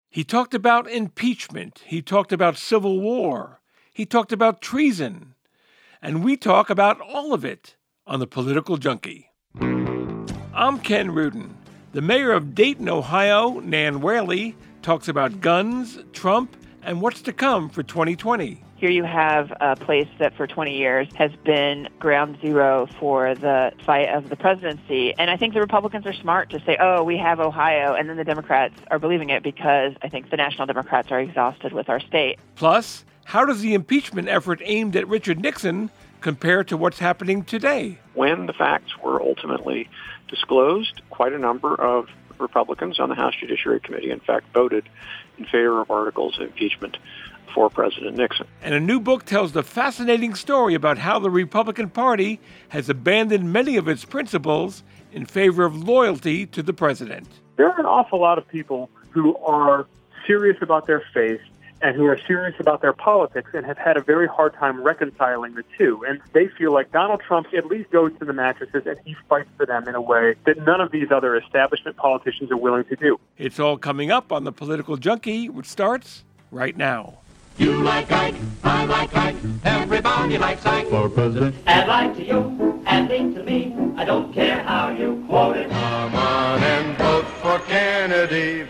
He talked about impeachment. He talked about civil war. He talked about treason. And we talk about all of it on The Political Junkie. I'm Ken Rudin. The mayor of Dayton, Ohio, Nan Whaley, talks about guns, Trump, and what's to come for 2020. Here you have a place that for 20 years has been ground zero for the fight of the presidency. And I think the Republicans are smart to say, oh, we have Ohio. And then the Democrats are believing it because I think the National Democrats are exhausted with our state. Plus, how does the impeachment effort aimed at Richard Nixon compare to what's happening today? When the facts were ultimately disclosed, quite a number of Republicans on the House Judiciary Committee, in fact, voted in favor of articles of impeachment for President Nixon. And a new book tells the fascinating story about how the Republican Party has abandoned many of its principles in favor of loyalty to the president. There are an awful lot of people who are serious about their faith and who are serious about their politics and have had a very hard time reconciling the two. And they feel like Donald Trump at least goes to the mattresses and he fights for them in a way that none of these other establishment politicians are willing to do. It's all coming up on The Political Junkie, which starts right now. You like Ike, I like Ike, everybody likes Ike for president. Add like to you, add link to me, I don't care how you quote it. Come on and vote for Kennedy,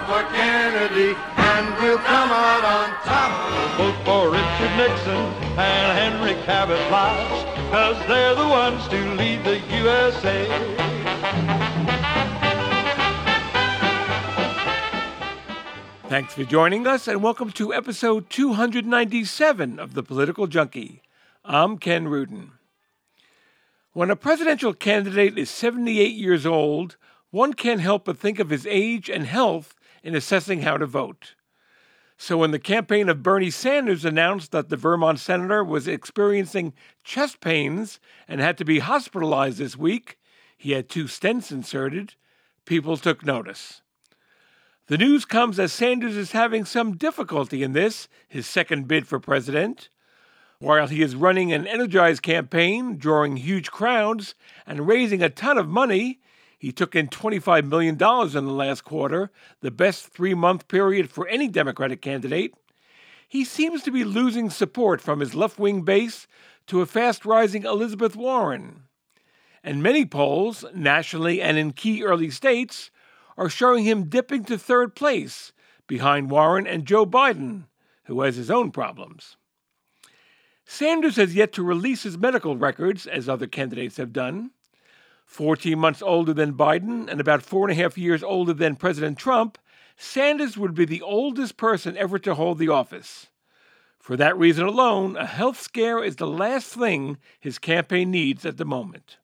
and we'll come out on top. Vote for Richard Nixon and Henry Cabot Lodge, 'cause they're the ones to lead the USA. Thanks for joining us, and welcome to episode 297 of The Political Junkie. I'm Ken Rudin. When a presidential candidate is 78 years old, one can't help but think of his age and health in assessing how to vote. So when the campaign of Bernie Sanders announced that the Vermont senator was experiencing chest pains and had to be hospitalized this week, he had 2 stents inserted, people took notice. The news comes as Sanders is having some difficulty in this, his second bid for president. While he is running an energized campaign, drawing huge crowds, and raising a ton of money, he took in $25 million in the last quarter, the best 3-month period for any Democratic candidate. He seems to be losing support from his left-wing base to a fast-rising Elizabeth Warren. And many polls, nationally and in key early states, are showing him dipping to third place behind Warren and Joe Biden, who has his own problems. Sanders has yet to release his medical records, as other candidates have done. 14 months older than Biden and about 4.5 years older than President Trump, Sanders would be the oldest person ever to hold the office. For that reason alone, a health scare is the last thing his campaign needs at the moment.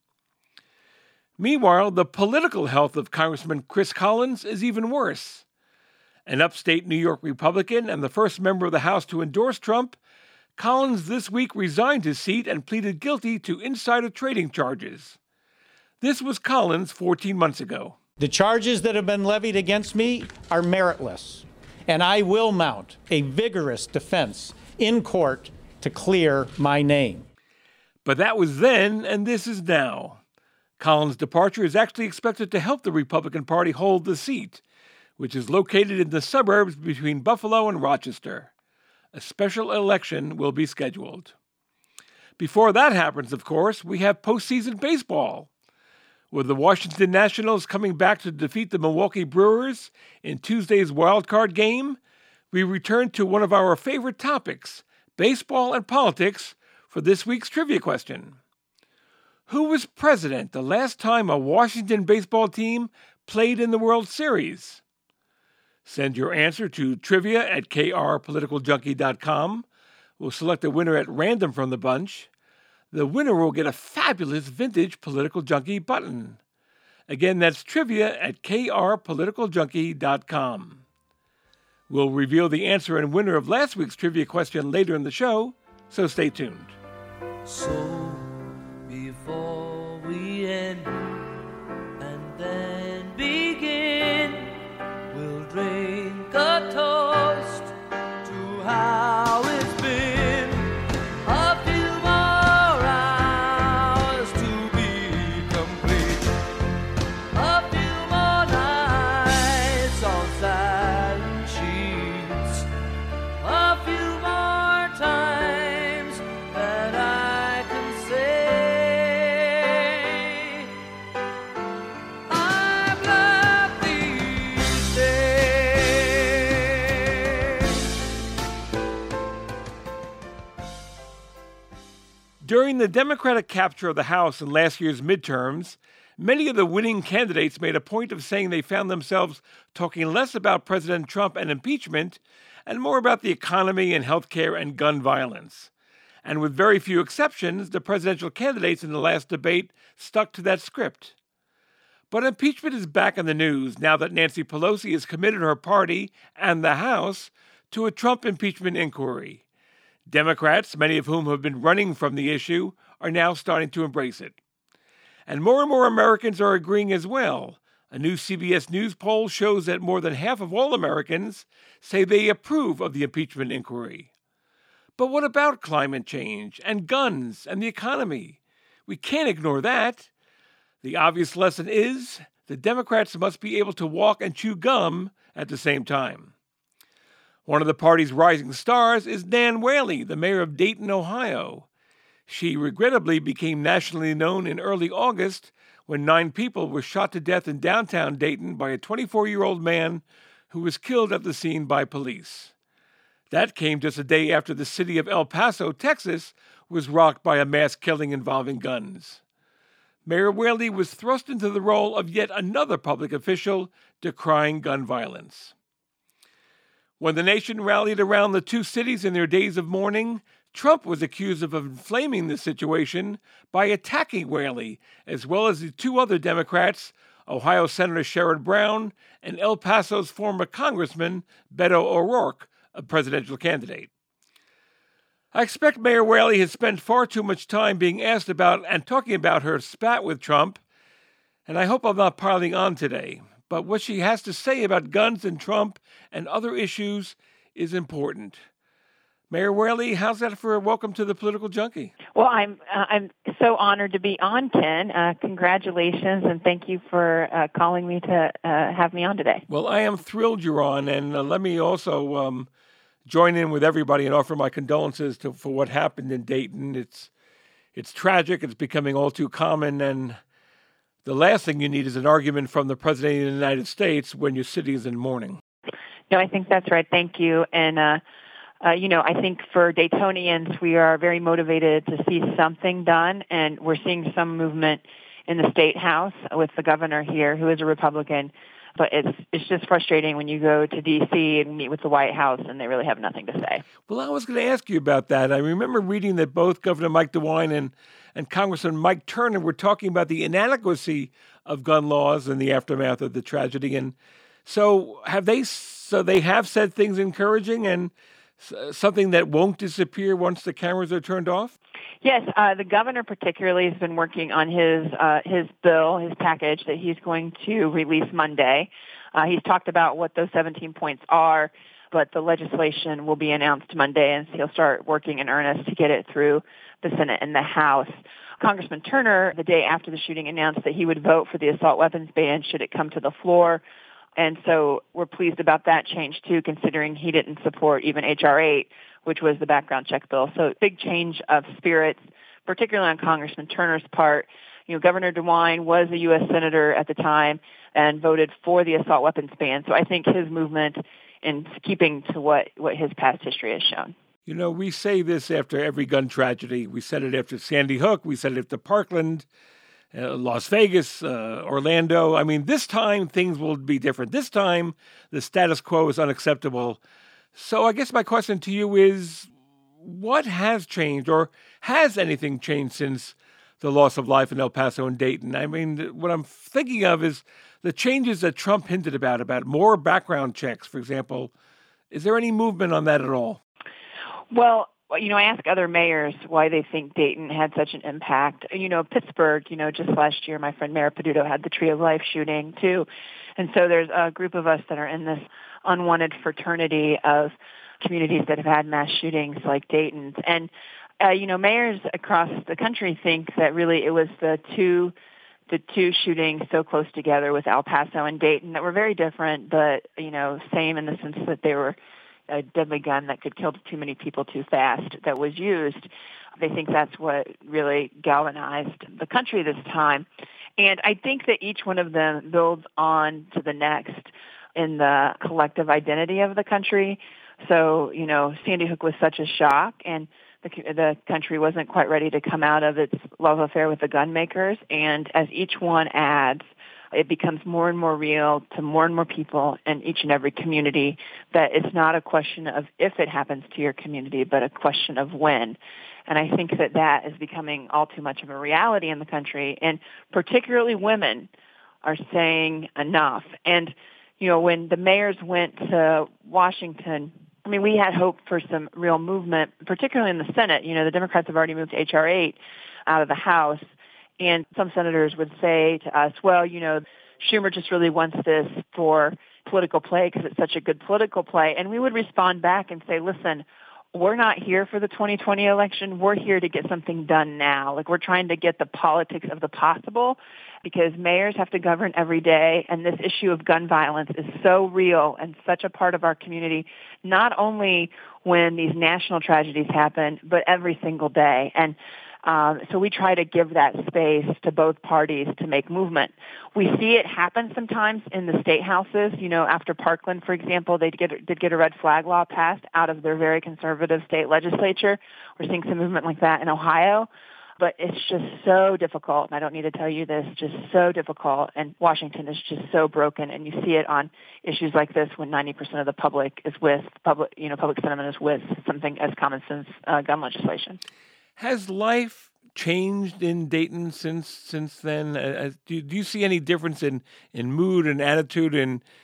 Meanwhile, the political health of Congressman Chris Collins is even worse. An upstate New York Republican and the first member of the House to endorse Trump, Collins this week resigned his seat and pleaded guilty to insider trading charges. This was Collins 14 months ago. The charges that have been levied against me are meritless, and I will mount a vigorous defense in court to clear my name. But that was then, and this is now. Collins' departure is actually expected to help the Republican Party hold the seat, which is located in the suburbs between Buffalo and Rochester. A special election will be scheduled. Before that happens, of course, we have postseason baseball. With the Washington Nationals coming back to defeat the Milwaukee Brewers in Tuesday's wild-card game, we return to one of our favorite topics, baseball and politics, for this week's trivia question. Who was president the last time a Washington baseball team played in the World Series? Send your answer to trivia@krpoliticaljunkie.com. We'll select a winner at random from the bunch. The winner will get a fabulous vintage Political Junkie button. Again, that's trivia@krpoliticaljunkie.com. We'll reveal the answer and winner of last week's trivia question later in the show, so stay tuned. So before we end and then begin, we'll drink a toast to how it's been. A few more hours to be complete. A few more nights on silent sheet. During the Democratic capture of the House in last year's midterms, many of the winning candidates made a point of saying they found themselves talking less about President Trump and impeachment and more about the economy and health care and gun violence. And with very few exceptions, the presidential candidates in the last debate stuck to that script. But impeachment is back in the news now that Nancy Pelosi has committed her party and the House to a Trump impeachment inquiry. Democrats, many of whom have been running from the issue, are now starting to embrace it. And more Americans are agreeing as well. A new CBS News poll shows that more than half of all Americans say they approve of the impeachment inquiry. But what about climate change and guns and the economy? We can't ignore that. The obvious lesson is the Democrats must be able to walk and chew gum at the same time. One of the party's rising stars is Nan Whaley, the mayor of Dayton, Ohio. She regrettably became nationally known in early August when 9 people were shot to death in downtown Dayton by a 24-year-old man who was killed at the scene by police. That came just a day after the city of El Paso, Texas, was rocked by a mass killing involving guns. Mayor Whaley was thrust into the role of yet another public official decrying gun violence. When the nation rallied around the two cities in their days of mourning, Trump was accused of inflaming the situation by attacking Whaley, as well as the 2 other Democrats, Ohio Senator Sherrod Brown and El Paso's former Congressman Beto O'Rourke, a presidential candidate. I expect Mayor Whaley has spent far too much time being asked about and talking about her spat with Trump, and I hope I'm not piling on today. But what she has to say about guns and Trump and other issues is important. Mayor Whaley, how's that for a welcome to the Political Junkie? Well, I'm so honored to be on, Ken. Congratulations, and thank you for calling me to have me on today. Well, I am thrilled you're on, and let me also join in with everybody and offer my condolences for what happened in Dayton. It's tragic. It's becoming all too common, and the last thing you need is an argument from the President of the United States when your city is in mourning. No, I think that's right. Thank you. And, I think for Daytonians, we are very motivated to see something done, and we're seeing some movement in the State House with the governor here, who is a Republican. But it's just frustrating when you go to D.C. and meet with the White House, and they really have nothing to say. Well, I was going to ask you about that. I remember reading that both Governor Mike DeWine and Congressman Mike Turner were talking about the inadequacy of gun laws in the aftermath of the tragedy. And so they have said things encouraging and something that won't disappear once the cameras are turned off? Yes, the governor particularly has been working on his bill, his package that he's going to release Monday. He's talked about what those 17 points are, but the legislation will be announced Monday, and so he'll start working in earnest to get it through the Senate and the House. Congressman Turner, the day after the shooting, announced that he would vote for the assault weapons ban should it come to the floor. And so we're pleased about that change, too, considering he didn't support even H.R. 8, which was the background check bill. So big change of spirits, particularly on Congressman Turner's part. Governor DeWine was a U.S. Senator at the time and voted for the assault weapons ban. So I think his movement in keeping to what his past history has shown. We say this after every gun tragedy. We said it after Sandy Hook. We said it after Parkland. Las Vegas, Orlando. I mean, this time things will be different. This time the status quo is unacceptable. So I guess my question to you is, what has changed, or has anything changed since the loss of life in El Paso and Dayton? I mean, what I'm thinking of is the changes that Trump hinted about more background checks, for example. Is there any movement on that at all? Well, I ask other mayors why they think Dayton had such an impact. Pittsburgh, just last year, my friend Mayor Peduto had the Tree of Life shooting, too. And so there's a group of us that are in this unwanted fraternity of communities that have had mass shootings like Dayton's. And, mayors across the country think that really it was the two shootings so close together with El Paso and Dayton that were very different, but, same in the sense that they were a deadly gun that could kill too many people too fast that was used. They think that's what really galvanized the country this time. And I think that each one of them builds on to the next in the collective identity of the country. So, Sandy Hook was such a shock, and the country wasn't quite ready to come out of its love affair with the gun makers. And as each one adds, it becomes more and more real to more and more people in each and every community that it's not a question of if it happens to your community, but a question of when. And I think that that is becoming all too much of a reality in the country. And particularly women are saying enough. And, you know, when the mayors went to Washington, I mean, we had hope for some real movement, particularly in the Senate. You know, the Democrats have already moved H.R. 8 out of the House. And some senators would say to us, well, you know, Schumer just really wants this for political play because it's such a good political play. And we would respond back and say, listen, we're not here for the 2020 election. We're here to get something done now. Like, we're trying to get the politics of the possible because mayors have to govern every day. And this issue of gun violence is so real and such a part of our community, not only when these national tragedies happen, but every single day. And so we try to give that space to both parties to make movement. We see it happen sometimes in the state houses. You know, after Parkland, for example, they did get a red flag law passed out of their very conservative state legislature. We're seeing some movement like that in Ohio. But it's just so difficult, and I don't need to tell you this, just so difficult, and Washington is just so broken, and you see it on issues like this when 90% of the public is with, public sentiment is with something as common sense gun legislation. Has life changed in Dayton since then? Do you see any difference in mood and attitude,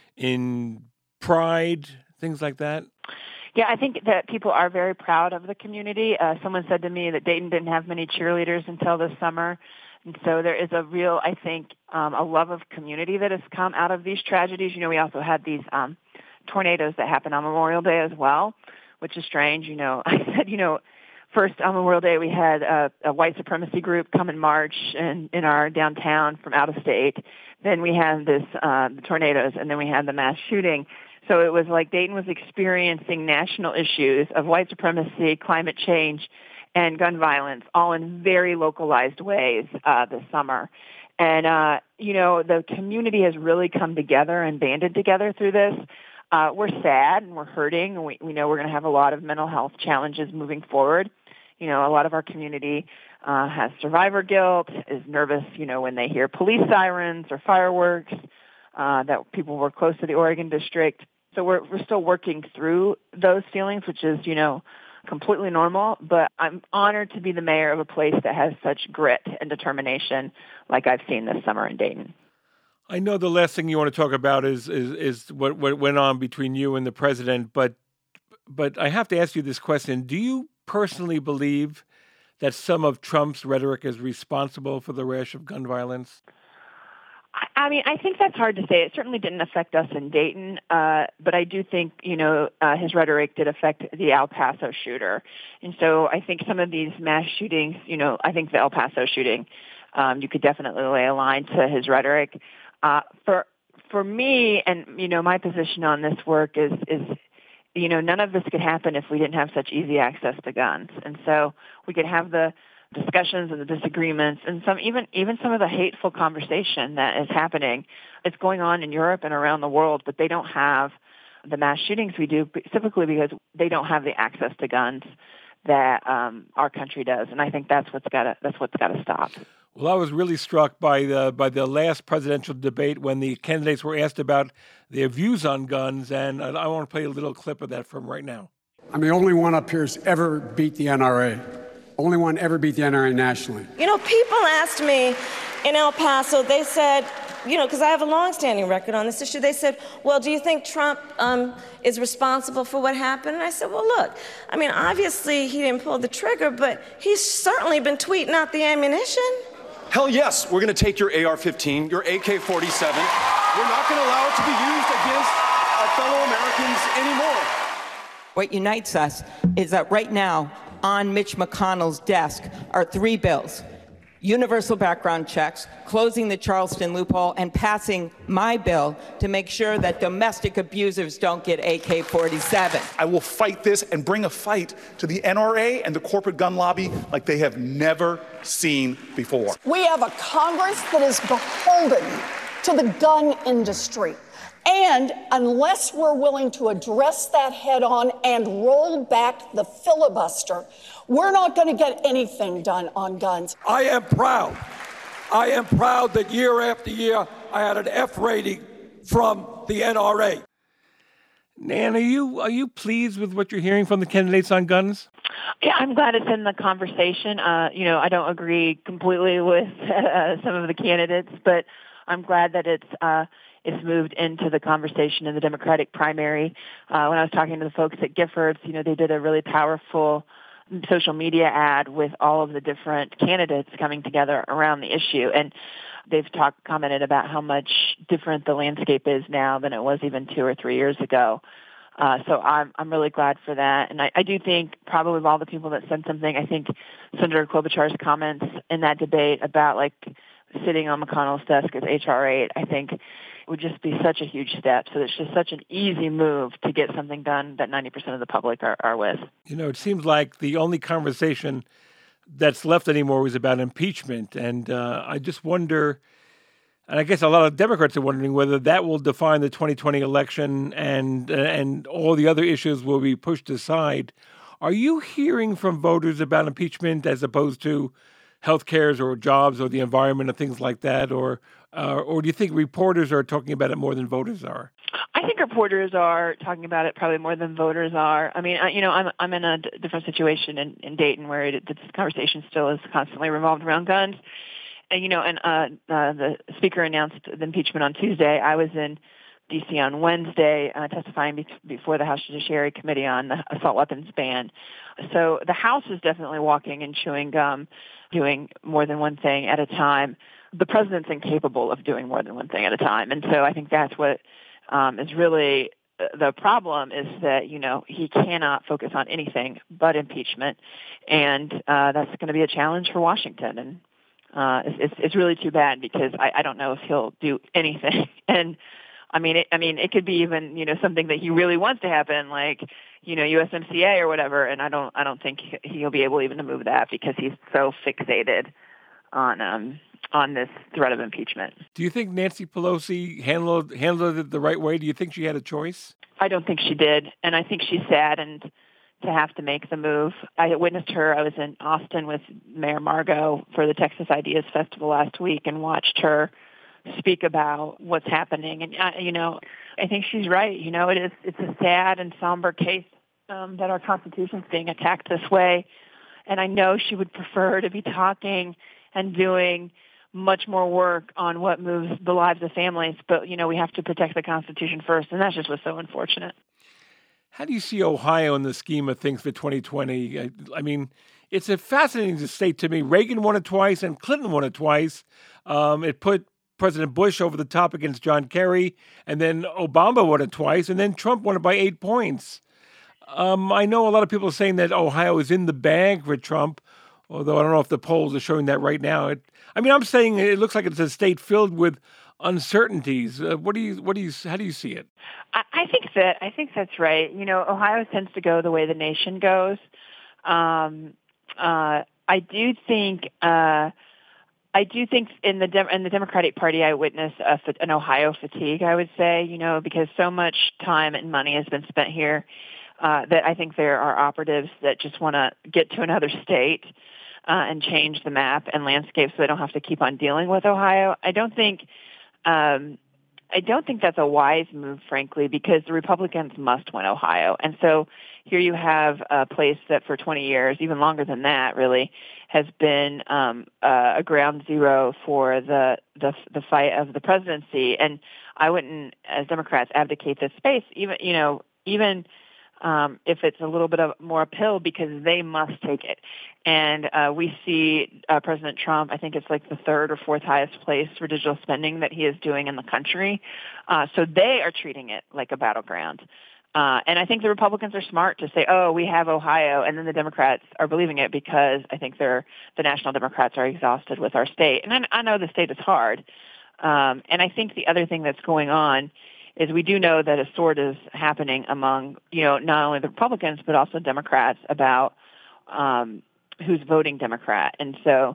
in pride, things like that? Yeah, I think that people are very proud of the community. Someone said to me that Dayton didn't have many cheerleaders until this summer. And so there is a real, I think, a love of community that has come out of these tragedies. You know, we also had these tornadoes that happened on Memorial Day as well, which is strange. You know, I said, you know, first on Memorial Day we had a white supremacy group come and march in our downtown from out of state. Then we had this the tornadoes, and then we had the mass shooting. So it was like Dayton was experiencing national issues of white supremacy, climate change, and gun violence, all in very localized ways this summer. And, you know, the community has really come together and banded together through this. We're sad and we're hurting, and we know we're going to have a lot of mental health challenges moving forward. You know, a lot of our community has survivor guilt, is nervous, you know, when they hear police sirens or fireworks, that people were close to the Oregon district. So we're still working through those feelings, which is, you know, completely normal. But I'm honored to be the mayor of a place that has such grit and determination like I've seen this summer in Dayton. I know the last thing you want to talk about is what went on between you and the president, but I have to ask you this question. Do you personally believe that some of Trump's rhetoric is responsible for the rash of gun violence? I mean, I think that's hard to say. It certainly didn't affect us in Dayton, but I do think, you know, his rhetoric did affect the El Paso shooter. And so I think some of these mass shootings, you know, I think the El Paso shooting, you could definitely lay a line to his rhetoric. For me, and, you know, my position on this work is, you know, none of this could happen if we didn't have such easy access to guns. And so we could have the discussions and the disagreements and even some of the hateful conversation that is happening. It's going on in Europe and around the world, but they don't have the mass shootings we do, specifically because they don't have the access to guns that our country does. And I think that's what's got to stop. Well, I was really struck by the last presidential debate when the candidates were asked about their views on guns, and I want to play a little clip of that from right now. I'm the only one up here who's ever beat the NRA. Only one ever beat the NRA nationally. You know, people asked me in El Paso, they said, you know, because I have a long-standing record on this issue, they said, well, do you think Trump is responsible for what happened? And I said, well, look, I mean, obviously he didn't pull the trigger, but he's certainly been tweeting out the ammunition. Hell yes, we're going to take your AR-15, your AK-47. We're not going to allow it to be used against our fellow Americans anymore. What unites us is that right now, on Mitch McConnell's desk are 3 bills: universal background checks, closing the Charleston loophole, and passing my bill to make sure that domestic abusers don't get AK-47. I will fight this and bring a fight to the NRA and the corporate gun lobby like they have never seen before. We have a Congress that is beholden to the gun industry. And unless we're willing to address that head on and roll back the filibuster, we're not going to get anything done on guns. I am proud. I am proud that year after year I had an F rating from the NRA. Nan, are you pleased with what you're hearing from the candidates on guns? Yeah, I'm glad it's in the conversation. I don't agree completely with some of the candidates, but I'm glad that it's moved into the conversation in the Democratic primary. When I was talking to the folks at Giffords, they did a really powerful social media ad with all of the different candidates coming together around the issue. And they've commented about how much different the landscape is now than it was even 2 or 3 years ago. So I'm really glad for that. And I do think probably of all the people that said something, I think Senator Klobuchar's comments in that debate about sitting on McConnell's desk as H.R. 8, I think would just be such a huge step. So it's just such an easy move to get something done that 90% of the public are with. It seems like the only conversation that's left anymore is about impeachment. And I just wonder, and I guess a lot of Democrats are wondering whether that will define the 2020 election and all the other issues will be pushed aside. Are you hearing from voters about impeachment as opposed to health cares or jobs or the environment or things like that? Or do you think reporters are talking about it more than voters are? I think reporters are talking about it probably more than voters are. I mean, I'm in a different situation in Dayton where this conversation still is constantly revolved around guns. And, the speaker announced the impeachment on Tuesday. I was in D.C. on Wednesday testifying before the House Judiciary Committee on the assault weapons ban. So the House is definitely walking and chewing gum, doing more than one thing at a time. The president's incapable of doing more than one thing at a time. And so I think that's what is really the problem, is that, he cannot focus on anything but impeachment. And that's going to be a challenge for Washington. And it's really too bad because I don't know if he'll do anything. And it could be even, something that he really wants to happen, like, USMCA or whatever. And I don't think he'll be able even to move that because he's so fixated on this threat of impeachment. Do you think Nancy Pelosi handled it the right way? Do you think she had a choice? I don't think she did. And I think she's saddened to have to make the move. I witnessed her. I was in Austin with Mayor Margot for the Texas Ideas Festival last week and watched her speak about what's happening. And, I think she's right. It's a sad and somber case that our Constitution's being attacked this way. And I know she would prefer to be talking and doing much more work on what moves the lives of families. But, we have to protect the Constitution first. And that's just what's so unfortunate. How do you see Ohio in the scheme of things for 2020? I mean, it's a fascinating state to me. Reagan won it twice and Clinton won it twice. It put President Bush over the top against John Kerry, and then Obama won it twice, and then Trump won it by 8 points. I know a lot of people are saying that Ohio is in the bag for Trump, although I don't know if the polls are showing that right now. I'm saying it looks like it's a state filled with uncertainties. How do you see it? I think that's right. Ohio tends to go the way the nation goes. I do think in the Democratic Party, I witnessed an Ohio fatigue, I would say, because so much time and money has been spent here that I think there are operatives that just want to get to another state and change the map and landscape so they don't have to keep on dealing with Ohio. I don't think that's a wise move, frankly, because the Republicans must win Ohio. And so here you have a place that for 20 years, even longer than that, really, has been a ground zero for the fight of the presidency. And I wouldn't, as Democrats, abdicate this space, even if it's a little bit of more uphill, because they must take it. And we see President Trump, I think it's like the 3rd or 4th highest place for digital spending that he is doing in the country. So they are treating it like a battleground. And I think the Republicans are smart to say, oh, we have Ohio, and then the Democrats are believing it because I think the national Democrats are exhausted with our state. And I know the state is hard. And I think the other thing that's going on is we do know that a sort is happening among, not only the Republicans, but also Democrats about who's voting Democrat. And so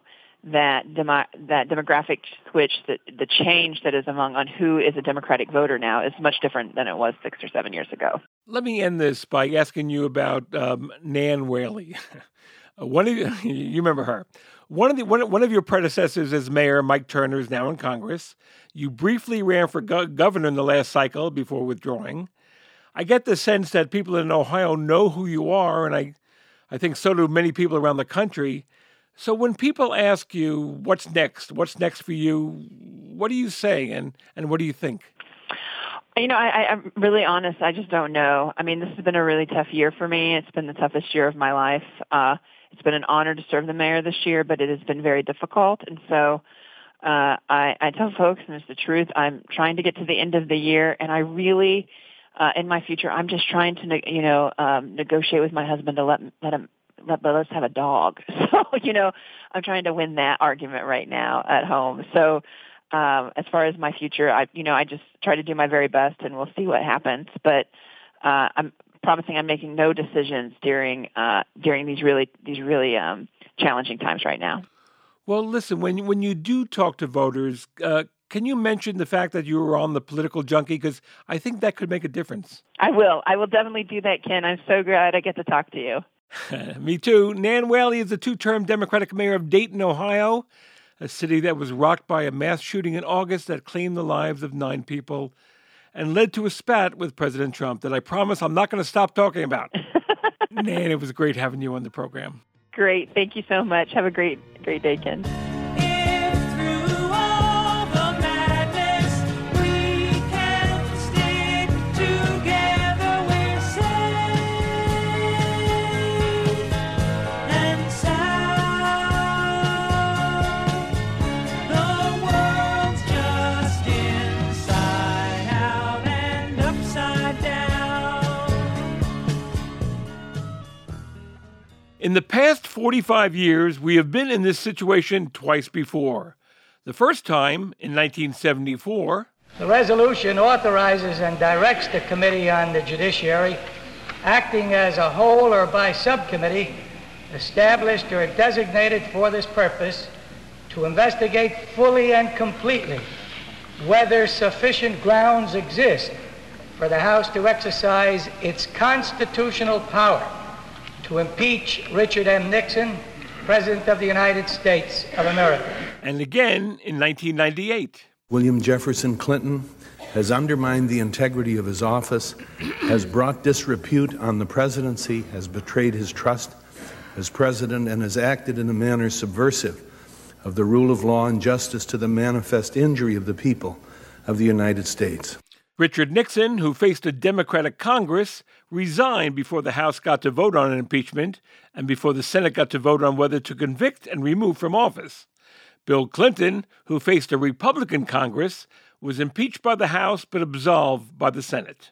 that demographic switch, the change that is on who is a Democratic voter now is much different than it was 6 or 7 years ago. Let me end this by asking you about Nan Whaley. You remember her. One of your predecessors as mayor, Mike Turner, is now in Congress. You briefly ran for governor in the last cycle before withdrawing. I get the sense that people in Ohio know who you are, and I think so do many people around the country. So when people ask you what's next for you, what do you say and what do you think? I'm really honest. I just don't know. I mean, this has been a really tough year for me. It's been the toughest year of my life. It's been an honor to serve the mayor this year, but it has been very difficult. And so I tell folks, and it's the truth, I'm trying to get to the end of the year, and I really, in my future, I'm just trying to, negotiate with my husband to let us have a dog. So, I'm trying to win that argument right now at home. So as far as my future, I just try to do my very best, and we'll see what happens. But I'm promising I'm making no decisions during these really challenging times right now. Well, listen, when you do talk to voters, can you mention the fact that you were on the Political Junkie? Because I think that could make a difference. I will definitely do that, Ken. I'm so glad I get to talk to you. Me too. Nan Whaley is the 2-term Democratic mayor of Dayton, Ohio, a city that was rocked by a mass shooting in August that claimed the lives of 9 people and led to a spat with President Trump that I promise I'm not going to stop talking about. Nan, it was great having you on the program. Great. Thank you so much. Have a great day, Ken. In the past 45 years, we have been in this situation twice before. The first time, in 1974. The resolution authorizes and directs the Committee on the Judiciary, acting as a whole or by subcommittee, established or designated for this purpose, to investigate fully and completely whether sufficient grounds exist for the House to exercise its constitutional power to impeach Richard M. Nixon, President of the United States of America. And again in 1998. William Jefferson Clinton has undermined the integrity of his office, has brought disrepute on the presidency, has betrayed his trust as president, and has acted in a manner subversive of the rule of law and justice to the manifest injury of the people of the United States. Richard Nixon, who faced a Democratic Congress, resigned before the House got to vote on an impeachment and before the Senate got to vote on whether to convict and remove from office. Bill Clinton, who faced a Republican Congress, was impeached by the House but absolved by the Senate.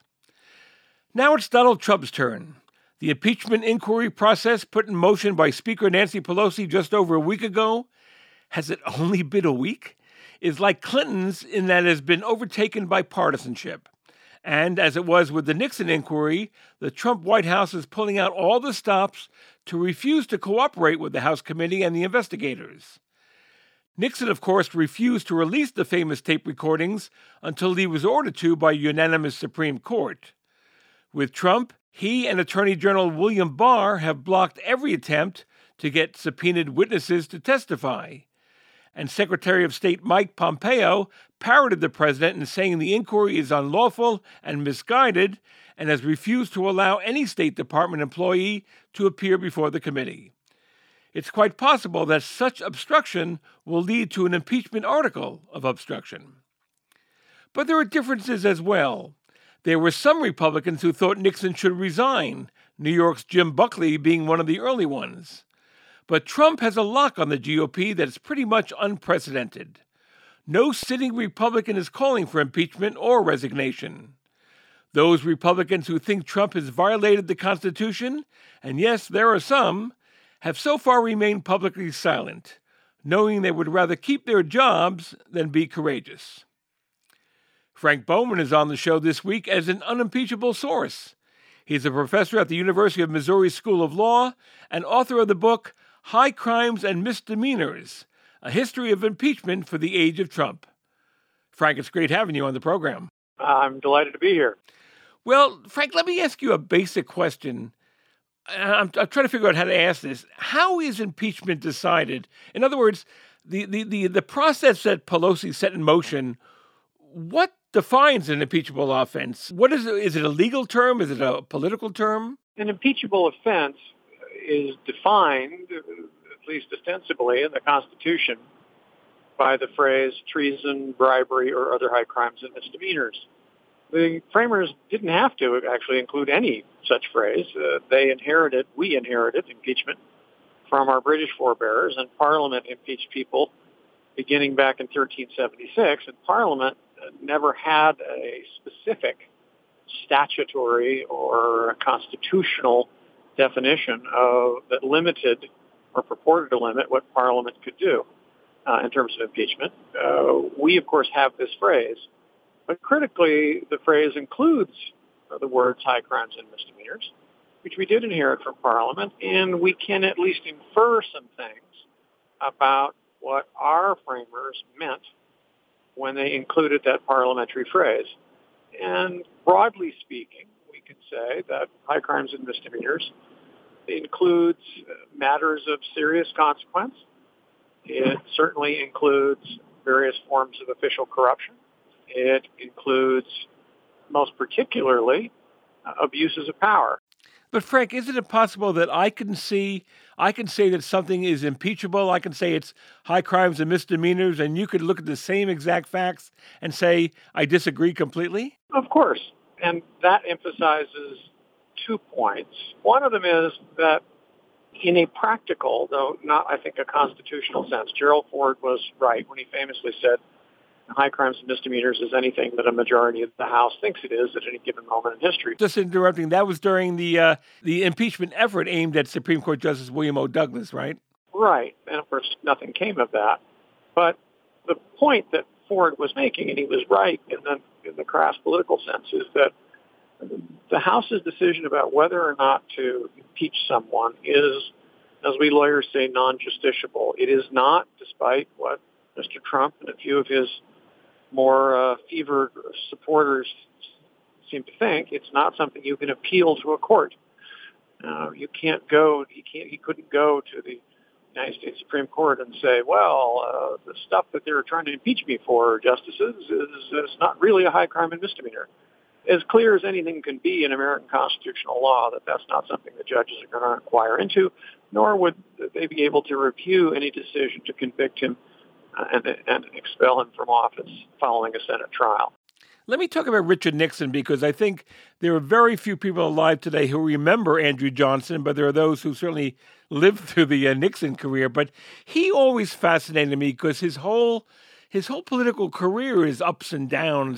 Now it's Donald Trump's turn. The impeachment inquiry process put in motion by Speaker Nancy Pelosi just over a week ago, has it only been a week? Is like Clinton's in that it has been overtaken by partisanship. And as it was with the Nixon inquiry, the Trump White House is pulling out all the stops to refuse to cooperate with the House committee and the investigators. Nixon, of course, refused to release the famous tape recordings until he was ordered to by a unanimous Supreme Court. With Trump, he and Attorney General William Barr have blocked every attempt to get subpoenaed witnesses to testify. And Secretary of State Mike Pompeo parroted the president in saying the inquiry is unlawful and misguided and has refused to allow any State Department employee to appear before the committee. It's quite possible that such obstruction will lead to an impeachment article of obstruction. But there are differences as well. There were some Republicans who thought Nixon should resign, New York's Jim Buckley being one of the early ones. But Trump has a lock on the GOP that is pretty much unprecedented. No sitting Republican is calling for impeachment or resignation. Those Republicans who think Trump has violated the Constitution, and yes, there are some, have so far remained publicly silent, knowing they would rather keep their jobs than be courageous. Frank Bowman is on the show this week as an unimpeachable source. He's a professor at the University of Missouri School of Law and author of the book High Crimes and Misdemeanors, A History of Impeachment for the Age of Trump. Frank, it's great having you on the program. I'm delighted to be here. Well, Frank, let me ask you a basic question. I'm trying to figure out how to ask this. How is impeachment decided? In other words, the process that Pelosi set in motion, what defines an impeachable offense? What is it? Is it a legal term? Is it a political term? An impeachable offense is defined, at least ostensibly, in the Constitution by the phrase treason, bribery, or other high crimes and misdemeanors. The framers didn't have to actually include any such phrase. We inherited impeachment from our British forebears, and Parliament impeached people beginning back in 1376, and Parliament never had a specific statutory or constitutional definition that limited or purported to limit what Parliament could do in terms of impeachment. We, of course, have this phrase, but critically, the phrase includes the words high crimes and misdemeanors, which we did inherit from Parliament, and we can at least infer some things about what our framers meant when they included that parliamentary phrase. And broadly speaking, we can say that high crimes and misdemeanors includes matters of serious consequence. It certainly includes various forms of official corruption. It includes, most particularly, abuses of power. But Frank, isn't it possible that I can say that something is impeachable? I can say it's high crimes and misdemeanors, and you could look at the same exact facts and say, I disagree completely? Of course. And that emphasizes 2 points. One of them is that in a practical, though not, I think, a constitutional sense, Gerald Ford was right when he famously said, high crimes and misdemeanors is anything that a majority of the House thinks it is at any given moment in history. Just interrupting, that was during the impeachment effort aimed at Supreme Court Justice William O. Douglas, right? Right. And, of course, nothing came of that. But the point that Ford was making, and he was right in the crass political sense, is that the House's decision about whether or not to impeach someone is, as we lawyers say, non-justiciable. It is not, despite what Mr. Trump and a few of his more fevered supporters seem to think, it's not something you can appeal to a court. He couldn't go to the United States Supreme Court and say, well, the stuff that they're trying to impeach me for, justices, is not really a high crime and misdemeanor. As clear as anything can be in American constitutional law that that's not something the judges are going to inquire into, nor would they be able to review any decision to convict him and expel him from office following a Senate trial. Let me talk about Richard Nixon, because I think there are very few people alive today who remember Andrew Johnson, but there are those who certainly lived through the Nixon career. But he always fascinated me because his whole political career is ups and downs,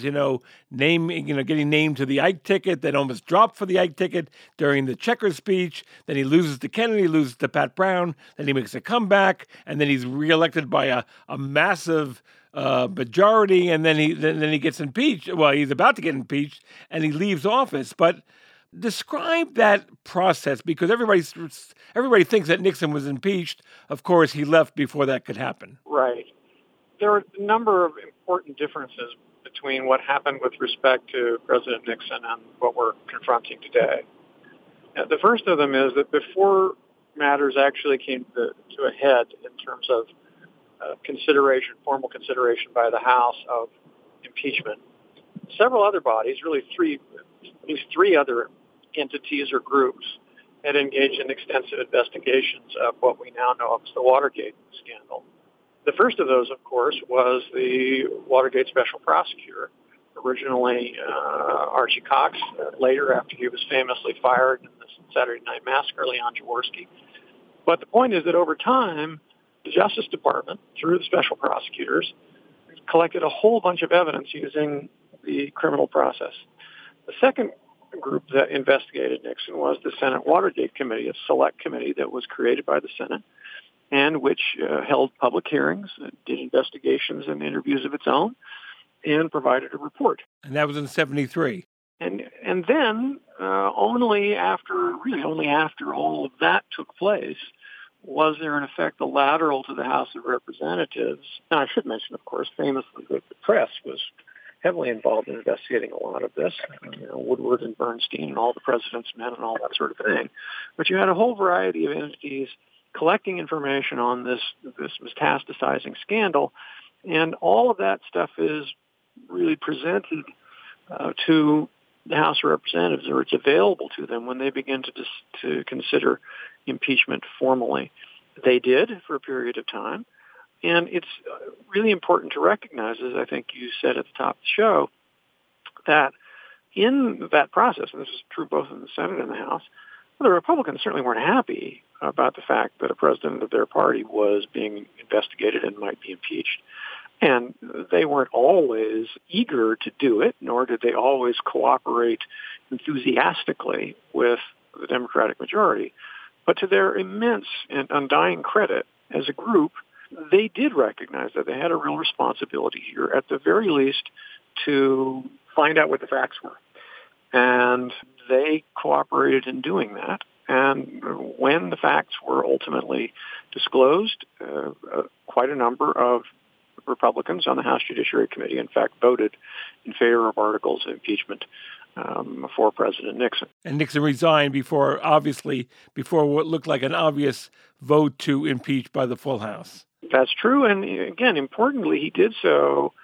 getting named to the Ike ticket, then almost dropped for the Ike ticket during the Chequers speech. Then he loses to Kennedy, loses to Pat Brown. Then he makes a comeback, and then he's reelected by a massive majority, and then he gets impeached. Well, he's about to get impeached, and he leaves office. But describe that process, because everybody thinks that Nixon was impeached. Of course, he left before that could happen. Right. There are a number of important differences between what happened with respect to President Nixon and what we're confronting today. The first of them is that before matters actually came to a head in terms of formal consideration by the House of impeachment, several other bodies, at least three other entities or groups, had engaged in extensive investigations of what we now know as the Watergate scandal. The first of those, of course, was the Watergate special prosecutor, originally Archie Cox, later after he was famously fired in the Saturday Night Massacre, Leon Jaworski. But the point is that over time, the Justice Department, through the special prosecutors, collected a whole bunch of evidence using the criminal process. The second group that investigated Nixon was the Senate Watergate Committee, a select committee that was created by the Senate, and which held public hearings, did investigations and interviews of its own, and provided a report. And that was in 1973. And then only after all of that took place was there in effect a lateral to the House of Representatives? Now, I should mention, of course, famously that the press was heavily involved in investigating a lot of this, Woodward and Bernstein and all the president's men and all that sort of thing. But you had a whole variety of entities collecting information on this metastasizing scandal, and all of that stuff is really presented to the House of Representatives, or it's available to them when they begin to consider impeachment formally. They did for a period of time. And it's really important to recognize, as I think you said at the top of the show, that in that process, and this is true both in the Senate and the House, the Republicans certainly weren't happy about the fact that a president of their party was being investigated and might be impeached. And they weren't always eager to do it, nor did they always cooperate enthusiastically with the Democratic majority. But to their immense and undying credit, as a group, they did recognize that they had a real responsibility here, at the very least, to find out what the facts were. And they cooperated in doing that. And when the facts were ultimately disclosed, quite a number of Republicans on the House Judiciary Committee, in fact, voted in favor of articles of impeachment for President Nixon. And Nixon resigned before what looked like an obvious vote to impeach by the full House. That's true. And again, importantly, he did so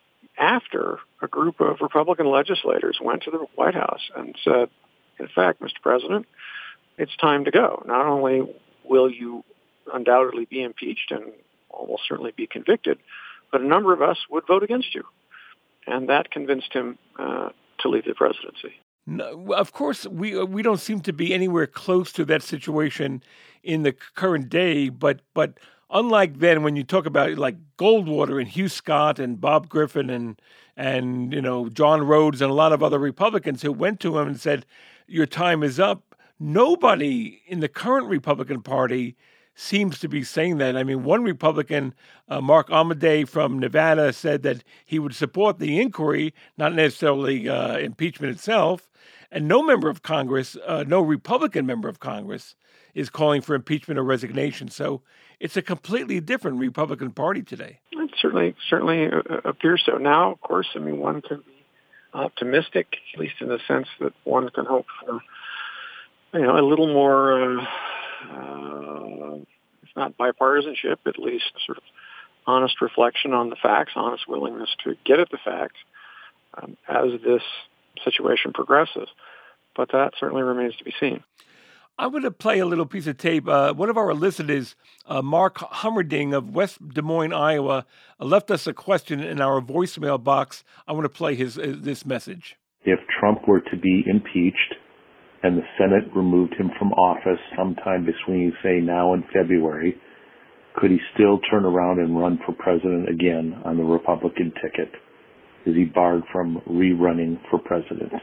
after a group of Republican legislators went to the White House and said, in fact, Mr. President, it's time to go. Not only will you undoubtedly be impeached and almost certainly be convicted, but a number of us would vote against you. And that convinced him to leave the presidency. No, of course, we don't seem to be anywhere close to that situation in the current day, but unlike then, when you talk about like Goldwater and Hugh Scott and Bob Griffin and John Rhodes and a lot of other Republicans who went to him and said, your time is up, nobody in the current Republican Party seems to be saying that. I mean, one Republican, Mark Amodei from Nevada, said that he would support the inquiry, not necessarily impeachment itself. And no member of Congress, no Republican member of Congress, is calling for impeachment or resignation. So it's a completely different Republican Party today. It certainly appears so. Now, of course, I mean, one can be optimistic, at least in the sense that one can hope for, a little more, if not bipartisanship, at least sort of honest reflection on the facts, honest willingness to get at the facts as this situation progresses. But that certainly remains to be seen. I'm going to play a little piece of tape. One of our listeners, Mark Hummerding of West Des Moines, Iowa, left us a question in our voicemail box. I want to play this message. If Trump were to be impeached and the Senate removed him from office sometime between, say, now and February, could he still turn around and run for president again on the Republican ticket? Is he barred from rerunning for president?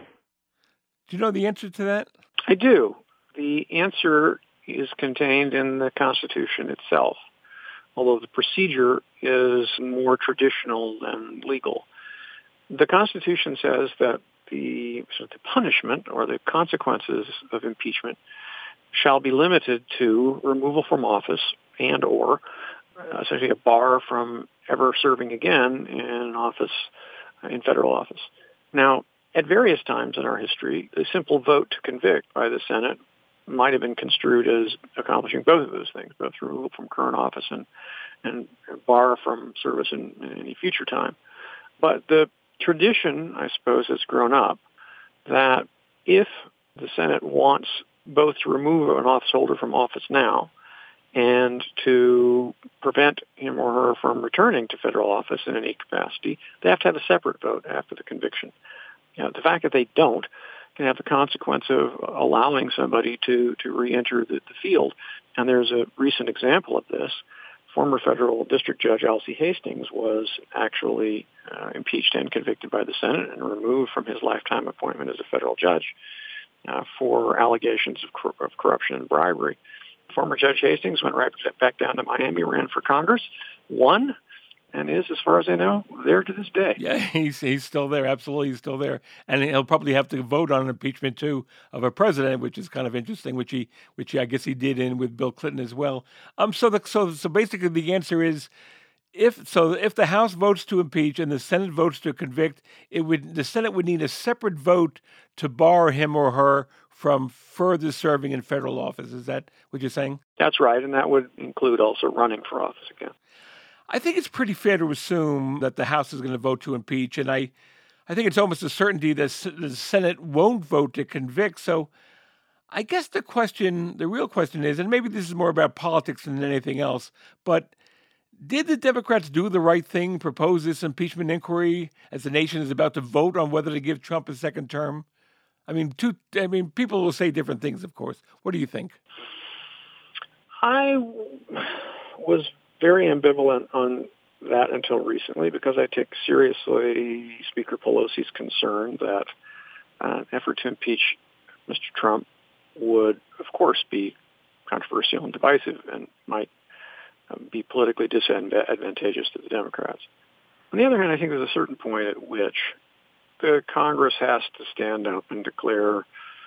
Do you know the answer to that? I do. The answer is contained in the Constitution itself, although the procedure is more traditional than legal. The Constitution says that the punishment or the consequences of impeachment shall be limited to removal from office and or essentially a bar from ever serving again in office, in federal office. Now, at various times in our history, the simple vote to convict by the Senate might have been construed as accomplishing both of those things, both removal from current office and bar from service in any future time. But the tradition, I suppose, has grown up that if the Senate wants both to remove an office holder from office now and to prevent him or her from returning to federal office in any capacity, they have to have a separate vote after the conviction. The fact that they don't can have the consequence of allowing somebody to re-enter the field. And there's a recent example of this. Former federal district judge Alcee Hastings was actually impeached and convicted by the Senate and removed from his lifetime appointment as a federal judge for allegations of corruption and bribery. Former Judge Hastings went right back down to Miami, ran for Congress, won, and is, as far as I know, there to this day. Yeah, he's still there. Absolutely, he's still there. And he'll probably have to vote on an impeachment, too, of a president, which is kind of interesting, which I guess he did in with Bill Clinton as well. So basically the answer is, if the House votes to impeach and the Senate votes to convict, the Senate would need a separate vote to bar him or her from further serving in federal office. Is that what you're saying? That's right, and that would include also running for office again. I think it's pretty fair to assume that the House is going to vote to impeach, and I think it's almost a certainty that the Senate won't vote to convict. So I guess the real question is, and maybe this is more about politics than anything else, but did the Democrats do the right thing, propose this impeachment inquiry as the nation is about to vote on whether to give Trump a second term? I mean, people will say different things, of course. What do you think? I was very ambivalent on that until recently because I take seriously Speaker Pelosi's concern that an effort to impeach Mr. Trump would, of course, be controversial and divisive and might be politically disadvantageous to the Democrats. On the other hand, I think there's a certain point at which the Congress has to stand up and declare